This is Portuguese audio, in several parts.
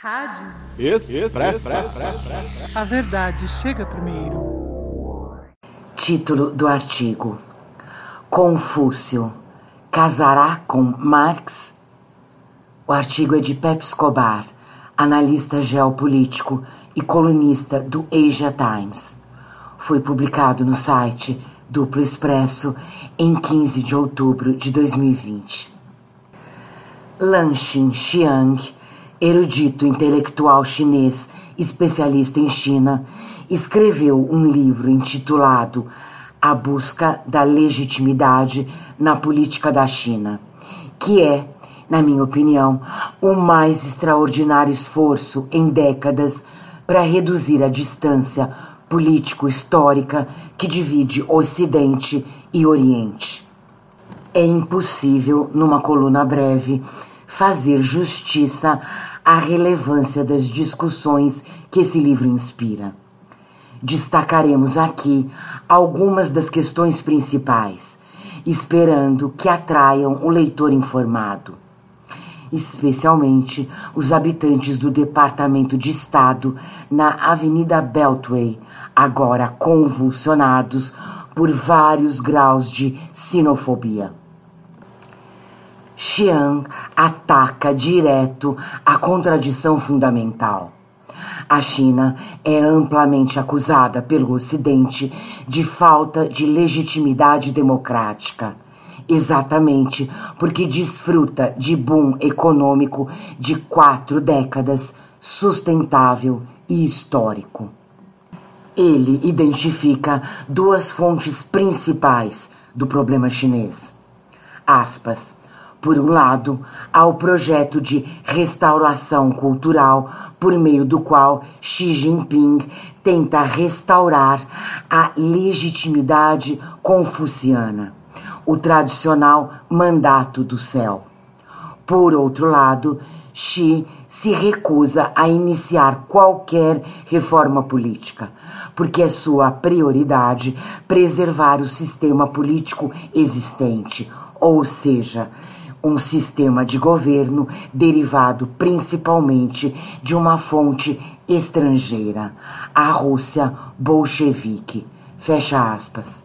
Rádio. Expresso. A verdade chega primeiro. Título do artigo: Confúcio casará com Marx? O artigo é de Pepe Escobar, analista geopolítico e colunista do Asia Times. Foi publicado no site Duplo Expresso em 15 de outubro de 2020. Lan Xinxiang, erudito intelectual chinês especialista em China, escreveu um livro intitulado A Busca da Legitimidade na Política da China, que é, na minha opinião, o mais extraordinário esforço em décadas para reduzir a distância político-histórica que divide Ocidente e Oriente. É impossível, numa coluna breve, fazer justiça à relevância das discussões que esse livro inspira. Destacaremos aqui algumas das questões principais, esperando que atraiam o leitor informado, especialmente os habitantes do Departamento de Estado na Avenida Beltway, agora convulsionados por vários graus de sinofobia. Xiang ataca direto a contradição fundamental. A China é amplamente acusada pelo Ocidente de falta de legitimidade democrática, exatamente porque desfruta de boom econômico de 4 décadas, sustentável e histórico. Ele identifica 2 fontes principais do problema chinês. Aspas. Por um lado, há o projeto de restauração cultural, por meio do qual Xi Jinping tenta restaurar a legitimidade confuciana, o tradicional mandato do céu. Por outro lado, Xi se recusa a iniciar qualquer reforma política, porque é sua prioridade preservar o sistema político existente, ou seja, um sistema de governo derivado principalmente de uma fonte estrangeira, a Rússia bolchevique. Fecha aspas.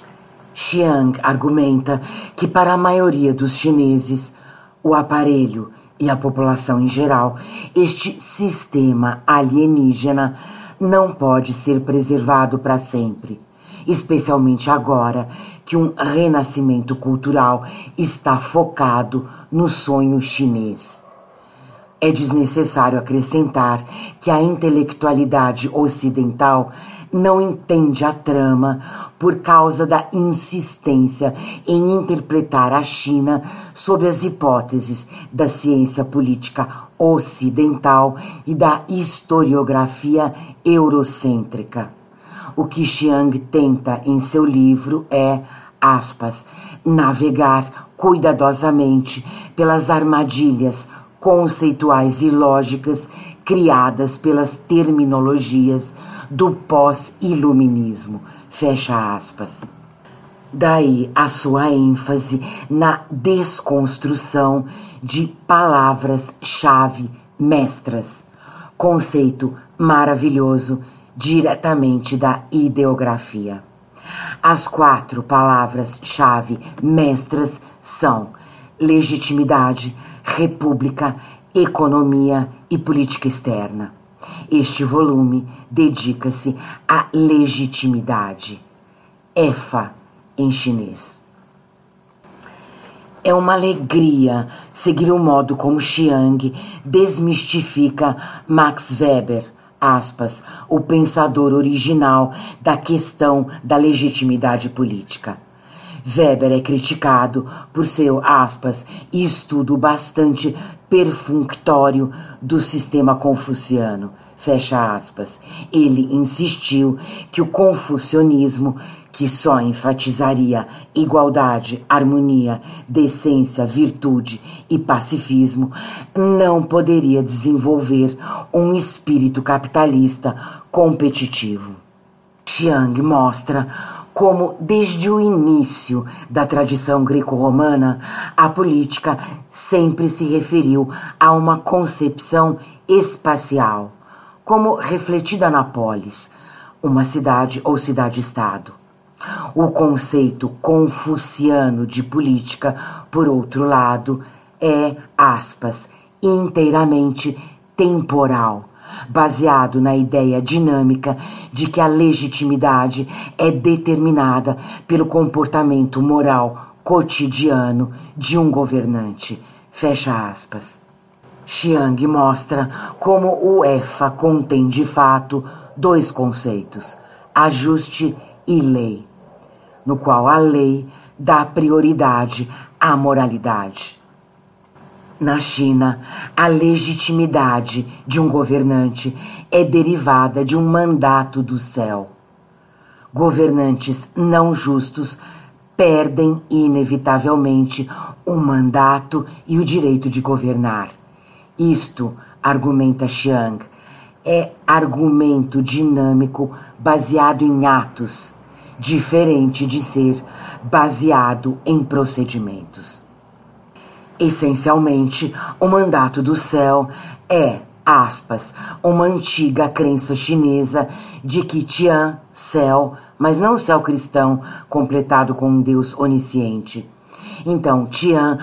Xiang argumenta que para a maioria dos chineses, o aparelho e a população em geral, este sistema alienígena não pode ser preservado para sempre, especialmente agora que um renascimento cultural está focado no sonho chinês. É desnecessário acrescentar que a intelectualidade ocidental não entende a trama por causa da insistência em interpretar a China sob as hipóteses da ciência política ocidental e da historiografia eurocêntrica. O que Xiang tenta em seu livro é, aspas, navegar cuidadosamente pelas armadilhas conceituais e lógicas criadas pelas terminologias do pós-iluminismo, fecha aspas. Daí a sua ênfase na desconstrução de palavras-chave mestras, conceito maravilhoso diretamente da ideografia. As 4 palavras-chave mestras são legitimidade, república, economia e política externa. Este volume dedica-se à legitimidade, EFA em chinês. É uma alegria seguir o modo como Xiang desmistifica Max Weber, aspas, o pensador original da questão da legitimidade política. Weber é criticado por seu, aspas, estudo bastante perfunctório do sistema confuciano, fecha aspas. Ele insistiu que o confucionismo, que só enfatizaria igualdade, harmonia, decência, virtude e pacifismo, não poderia desenvolver um espírito capitalista competitivo. Xiang mostra como, desde o início da tradição greco-romana, a política sempre se referiu a uma concepção espacial, como refletida na polis, uma cidade ou cidade-estado. O conceito confuciano de política, por outro lado, é, aspas, inteiramente temporal, baseado na ideia dinâmica de que a legitimidade é determinada pelo comportamento moral cotidiano de um governante. Fecha aspas. Chiang mostra como o EFA contém de fato dois conceitos, ajuste e lei, no qual a lei dá prioridade à moralidade. Na China, a legitimidade de um governante é derivada de um mandato do céu. Governantes não justos perdem inevitavelmente o mandato e o direito de governar. Isto, argumenta Chiang, é argumento dinâmico baseado em atos, diferente de ser baseado em procedimentos. Essencialmente, o mandato do céu é, aspas, uma antiga crença chinesa de que Tian, céu, mas não o céu cristão completado com um Deus onisciente. Então, Tian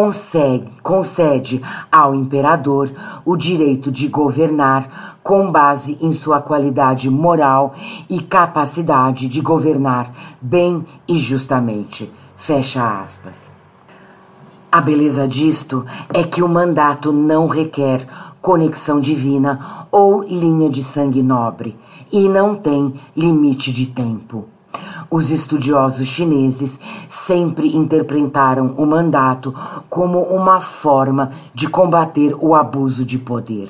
concede ao imperador o direito de governar com base em sua qualidade moral e capacidade de governar bem e justamente. Fecha aspas. A beleza disto é que o mandato não requer conexão divina ou linha de sangue nobre e não tem limite de tempo. Os estudiosos chineses sempre interpretaram o mandato como uma forma de combater o abuso de poder.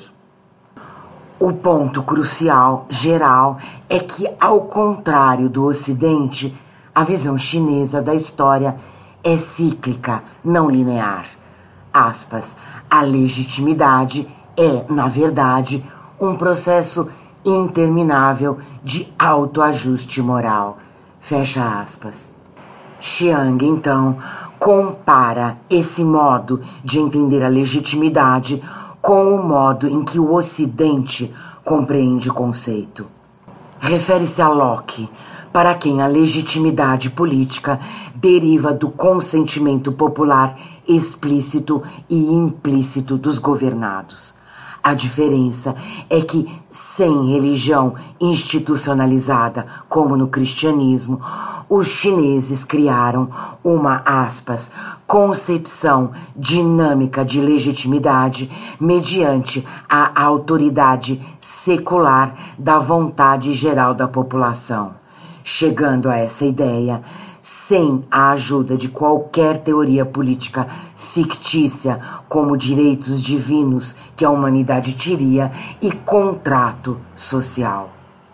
O ponto crucial, geral, é que, ao contrário do Ocidente, a visão chinesa da história é cíclica, não linear. Aspas, a legitimidade é, na verdade, um processo interminável de autoajuste moral. Fecha aspas. Chiang, então, compara esse modo de entender a legitimidade com o modo em que o Ocidente compreende o conceito. Refere-se a Locke, para quem a legitimidade política deriva do consentimento popular explícito e implícito dos governados. A diferença é que, sem religião institucionalizada, como no cristianismo, os chineses criaram uma, aspas, concepção dinâmica de legitimidade mediante a autoridade secular da vontade geral da população. Chegando a essa ideia, sem a ajuda de qualquer teoria política fictícia, como direitos divinos que a humanidade teria e contrato social.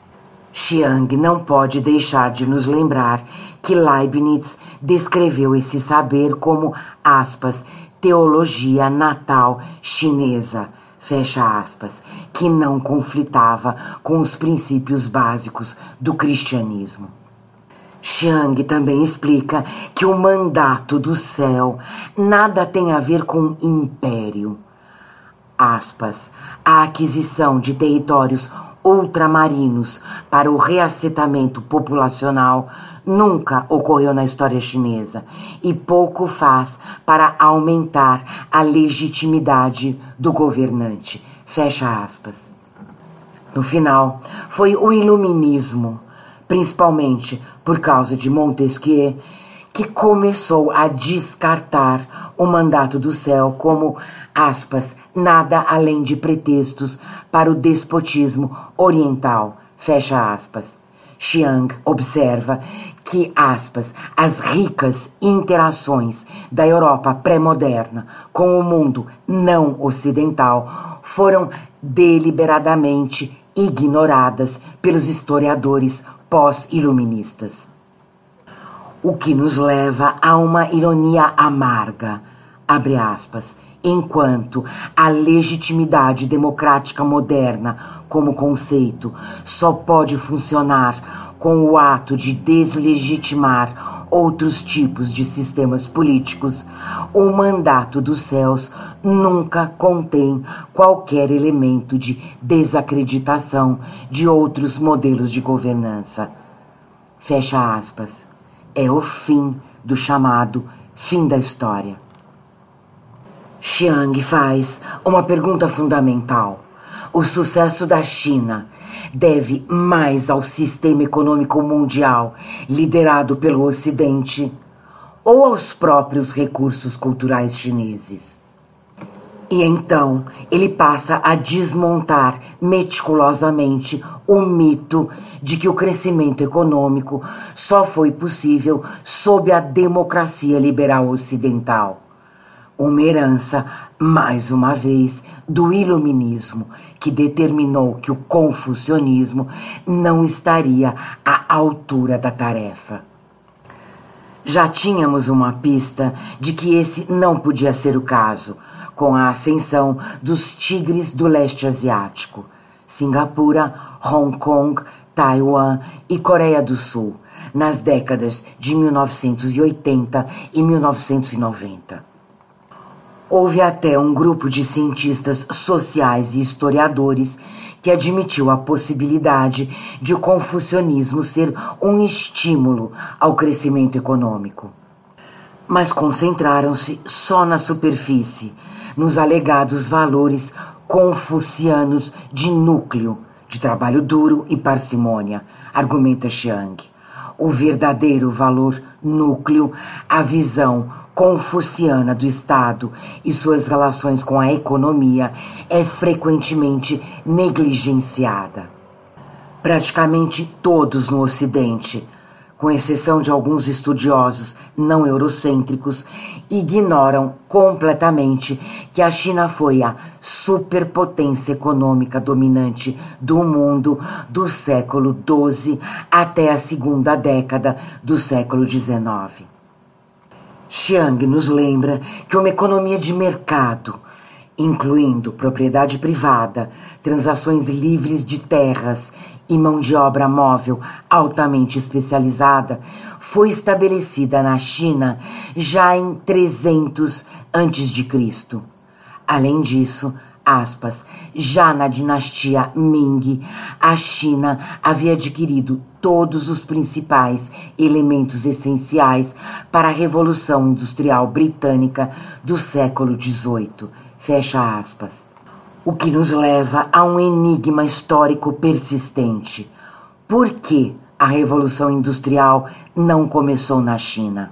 Chiang não pode deixar de nos lembrar que Leibniz descreveu esse saber como, aspas, teologia natal chinesa, fecha aspas, que não conflitava com os princípios básicos do cristianismo. Chiang também explica que o mandato do céu nada tem a ver com império. Aspas, a aquisição de territórios ultramarinos para o reassentamento populacional nunca ocorreu na história chinesa e pouco faz para aumentar a legitimidade do governante. Fecha aspas. No final, foi o iluminismo, principalmente por causa de Montesquieu, que começou a descartar o mandato do céu como, aspas, nada além de pretextos para o despotismo oriental, fecha aspas. Chiang observa que, aspas, as ricas interações da Europa pré-moderna com o mundo não ocidental foram deliberadamente ignoradas pelos historiadores pós-iluministas. O que nos leva a uma ironia amarga, abre aspas, enquanto a legitimidade democrática moderna, como conceito, só pode funcionar com o ato de deslegitimar outros tipos de sistemas políticos, o mandato dos céus nunca contém qualquer elemento de desacreditação de outros modelos de governança. Fecha aspas. É o fim do chamado fim da história. Chiang faz uma pergunta fundamental. O sucesso da China deve mais ao sistema econômico mundial liderado pelo Ocidente ou aos próprios recursos culturais chineses? E então ele passa a desmontar meticulosamente o mito de que o crescimento econômico só foi possível sob a democracia liberal ocidental. Uma herança, mais uma vez, do iluminismo, que determinou que o confucionismo não estaria à altura da tarefa. Já tínhamos uma pista de que esse não podia ser o caso, com a ascensão dos tigres do leste asiático, Singapura, Hong Kong, Taiwan e Coreia do Sul, nas décadas de 1980 e 1990. Houve até um grupo de cientistas sociais e historiadores que admitiu a possibilidade de o confucionismo ser um estímulo ao crescimento econômico. Mas concentraram-se só na superfície, nos alegados valores confucianos de núcleo, de trabalho duro e parcimônia, argumenta Chiang. O verdadeiro valor núcleo, a visão confuciana do Estado e suas relações com a economia é frequentemente negligenciada. Praticamente todos no Ocidente, com exceção de alguns estudiosos não eurocêntricos, ignoram completamente que a China foi a superpotência econômica dominante do mundo do século XII até a segunda década do século XIX. Chiang nos lembra que uma economia de mercado, incluindo propriedade privada, transações livres de terras e mão de obra móvel altamente especializada, foi estabelecida na China já em 300 a.C. Além disso, aspas, já na dinastia Ming, a China havia adquirido todos os principais elementos essenciais para a Revolução Industrial Britânica do século XVIII. Fecha aspas. O que nos leva a um enigma histórico persistente. Por que a Revolução Industrial não começou na China?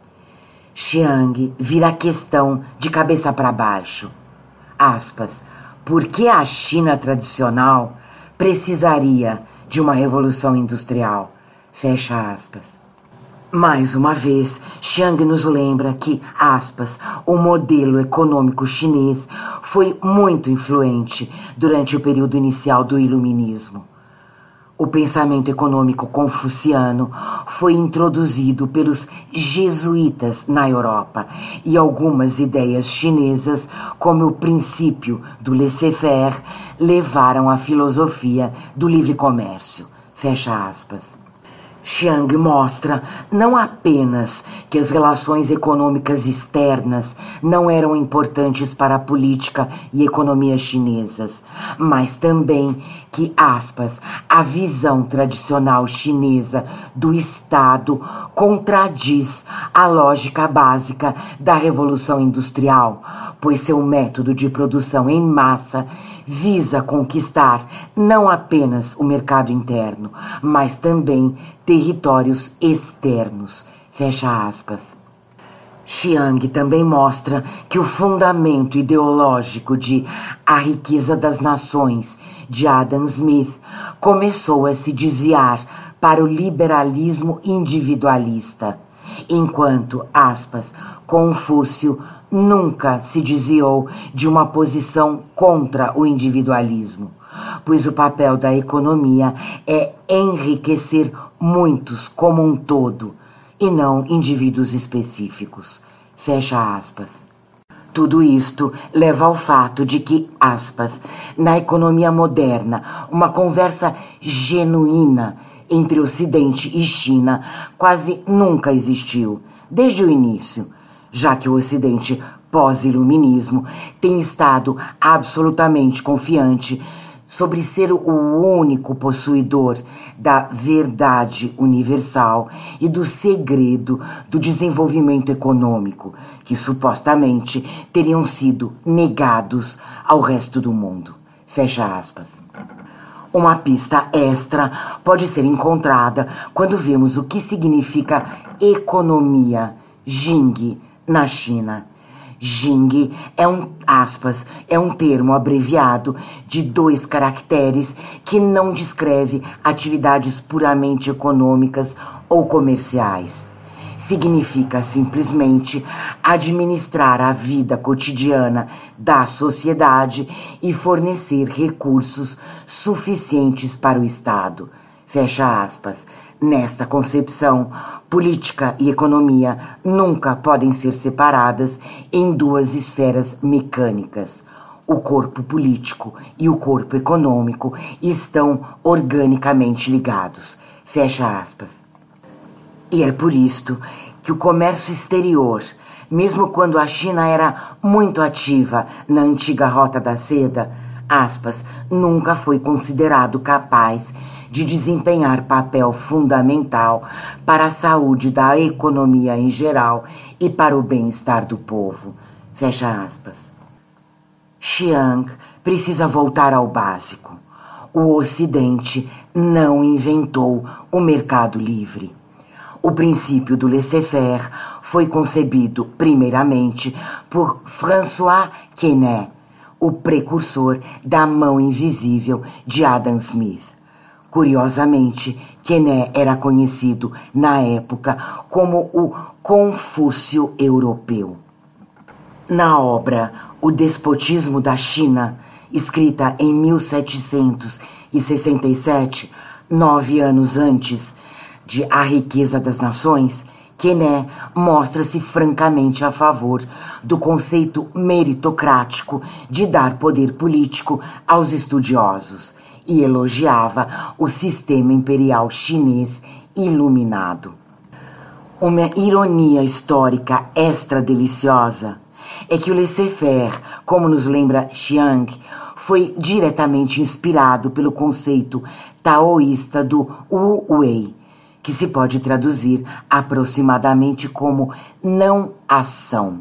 Chiang vira a questão de cabeça para baixo. Aspas, por que a China tradicional precisaria de uma revolução industrial? Fecha aspas. Mais uma vez, Chiang nos lembra que, aspas, o modelo econômico chinês foi muito influente durante o período inicial do iluminismo. O pensamento econômico confuciano foi introduzido pelos jesuítas na Europa e algumas ideias chinesas, como o princípio do laissez-faire, levaram à filosofia do livre comércio. Fecha aspas. Chiang mostra não apenas que as relações econômicas externas não eram importantes para a política e economia chinesas, mas também que, aspas, a visão tradicional chinesa do Estado contradiz a lógica básica da Revolução Industrial, pois seu método de produção em massa visa conquistar não apenas o mercado interno, mas também territórios externos. Fecha aspas. Chiang também mostra que o fundamento ideológico de A Riqueza das Nações, de Adam Smith, começou a se desviar para o liberalismo individualista, enquanto, aspas, Confúcio nunca se desviou de uma posição contra o individualismo, pois o papel da economia é enriquecer muitos como um todo, e não indivíduos específicos. Fecha aspas. Tudo isto leva ao fato de que, aspas, na economia moderna, uma conversa genuína entre Ocidente e China quase nunca existiu, desde o início, já que o Ocidente pós-iluminismo tem estado absolutamente confiante sobre ser o único possuidor da verdade universal e do segredo do desenvolvimento econômico, que supostamente teriam sido negados ao resto do mundo. Fecha aspas. Uma pista extra pode ser encontrada quando vemos o que significa economia, Jing, na China. Jing é um termo abreviado de 2 caracteres que não descreve atividades puramente econômicas ou comerciais. Significa simplesmente administrar a vida cotidiana da sociedade e fornecer recursos suficientes para o Estado. Fecha aspas. Nesta concepção, política e economia nunca podem ser separadas em 2 esferas mecânicas. O corpo político e o corpo econômico estão organicamente ligados. Fecha aspas. E é por isto que o comércio exterior, mesmo quando a China era muito ativa na antiga Rota da Seda, aspas, nunca foi considerado capaz de desempenhar papel fundamental para a saúde da economia em geral e para o bem-estar do povo. Fecha aspas. Chiang precisa voltar ao básico. O Ocidente não inventou o mercado livre. O princípio do laissez-faire foi concebido primeiramente por François Quesnay, o precursor da mão invisível de Adam Smith. Curiosamente, Quesnay era conhecido na época como o Confúcio europeu. Na obra O Despotismo da China, escrita em 1767, 9 anos antes de A Riqueza das Nações, Quesnay mostra-se francamente a favor do conceito meritocrático de dar poder político aos estudiosos e elogiava o sistema imperial chinês iluminado. Uma ironia histórica extra deliciosa é que o laissez-faire, como nos lembra Chiang, foi diretamente inspirado pelo conceito taoísta do Wu Wei, que se pode traduzir aproximadamente como não ação.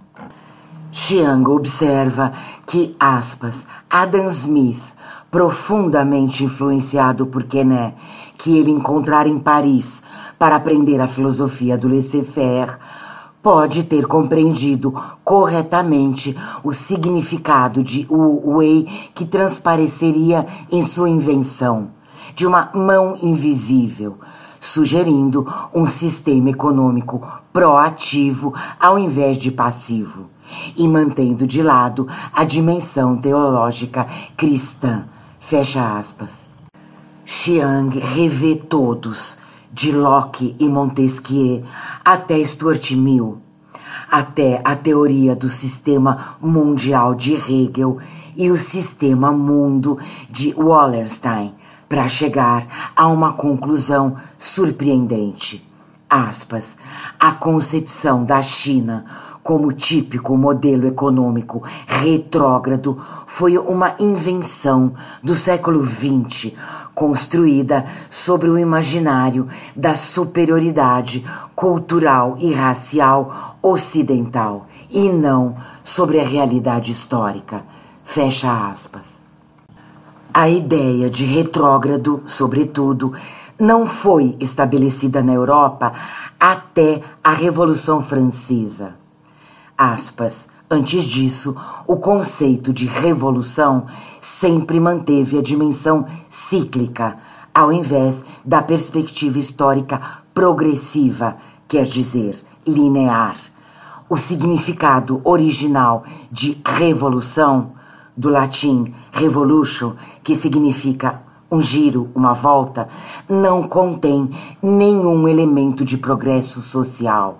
Chiang observa que, aspas, Adam Smith, profundamente influenciado por Quesnay, que ele encontrara em Paris para aprender a filosofia do laissez-faire, pode ter compreendido corretamente o significado de Wu Wei que transpareceria em sua invenção, de uma mão invisível, sugerindo um sistema econômico proativo ao invés de passivo, e mantendo de lado a dimensão teológica cristã. Fecha aspas. Chiang revê todos, de Locke e Montesquieu até Stuart Mill, até a teoria do sistema mundial de Hegel e o sistema mundo de Wallerstein, para chegar a uma conclusão surpreendente. Aspas, a concepção da China como típico modelo econômico retrógrado foi uma invenção do século XX, construída sobre o imaginário da superioridade cultural e racial ocidental, e não sobre a realidade histórica. Fecha aspas. A ideia de retrógrado, sobretudo, não foi estabelecida na Europa até a Revolução Francesa. Aspas. Antes disso, o conceito de revolução sempre manteve a dimensão cíclica, ao invés da perspectiva histórica progressiva, quer dizer, linear. O significado original de revolução, do latim revolution, que significa um giro, uma volta, não contém nenhum elemento de progresso social.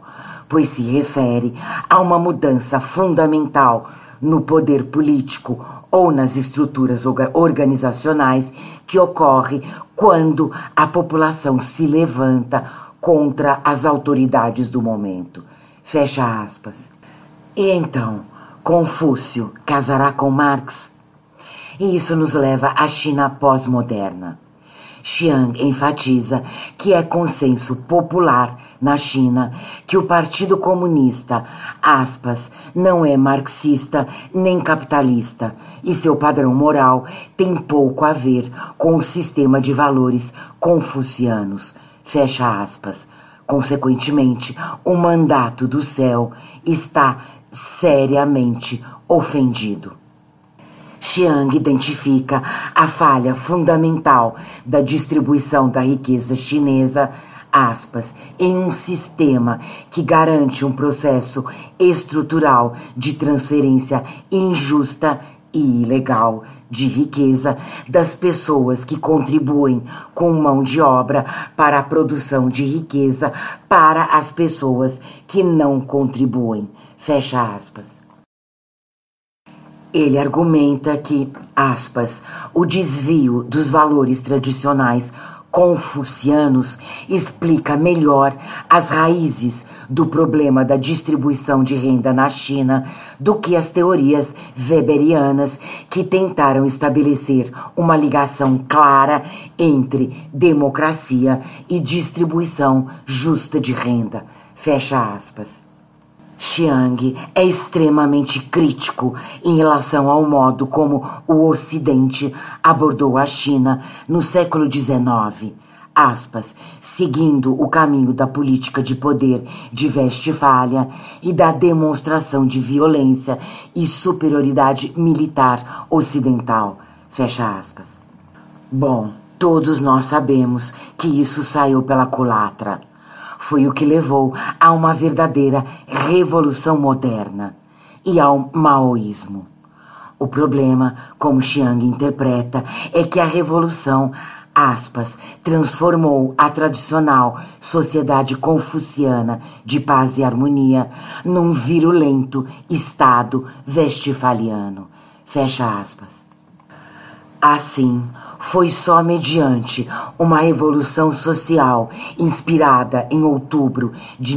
pois se refere a uma mudança fundamental no poder político ou nas estruturas organizacionais que ocorre quando a população se levanta contra as autoridades do momento. Fecha aspas. E então, Confúcio casará com Marx? E isso nos leva à China pós-moderna. Chiang enfatiza que é consenso popular na China que o Partido Comunista, aspas, não é marxista nem capitalista e seu padrão moral tem pouco a ver com o sistema de valores confucianos, fecha aspas. Consequentemente, o mandato do céu está seriamente ofendido. Chiang identifica a falha fundamental da distribuição da riqueza chinesa, aspas, em um sistema que garante um processo estrutural de transferência injusta e ilegal de riqueza das pessoas que contribuem com mão de obra para a produção de riqueza para as pessoas que não contribuem, fecha aspas. Ele argumenta que, aspas, o desvio dos valores tradicionais confucianos explica melhor as raízes do problema da distribuição de renda na China do que as teorias weberianas que tentaram estabelecer uma ligação clara entre democracia e distribuição justa de renda. Fecha aspas. Chiang é extremamente crítico em relação ao modo como o Ocidente abordou a China no século XIX, aspas, seguindo o caminho da política de poder de Westfália e da demonstração de violência e superioridade militar ocidental, fecha aspas. Bom, todos nós sabemos que isso saiu pela culatra. Foi o que levou a uma verdadeira revolução moderna e ao maoísmo. O problema, como Chiang interpreta, é que a revolução, aspas, transformou a tradicional sociedade confuciana de paz e harmonia num virulento Estado westfaliano. Fecha aspas. Assim, foi só mediante uma revolução social inspirada em outubro de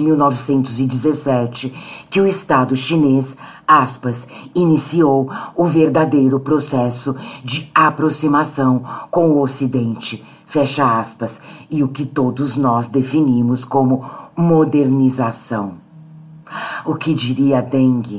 1917 que o Estado chinês, aspas, iniciou o verdadeiro processo de aproximação com o Ocidente, fecha aspas, e o que todos nós definimos como modernização. O que diria Deng?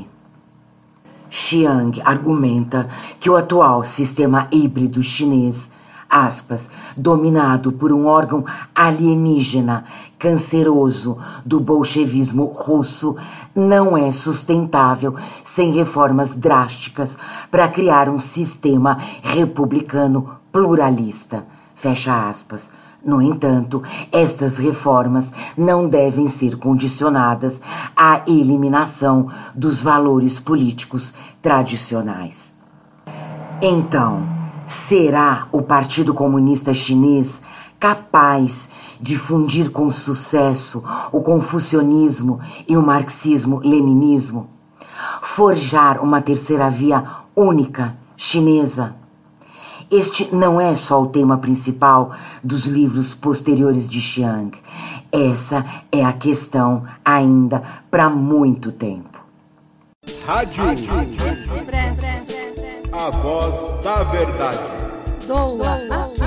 Chiang argumenta que o atual sistema híbrido chinês, aspas, dominado por um órgão alienígena canceroso do bolchevismo russo, não é sustentável sem reformas drásticas para criar um sistema republicano pluralista, fecha aspas. No entanto, estas reformas não devem ser condicionadas à eliminação dos valores políticos tradicionais. Então, será o Partido Comunista Chinês capaz de fundir com sucesso o confucionismo e o marxismo-leninismo? Forjar uma terceira via única chinesa? Este não é só o tema principal dos livros posteriores de Chiang. Essa é a questão ainda para muito tempo. Rádio Express. A voz da verdade. Doa.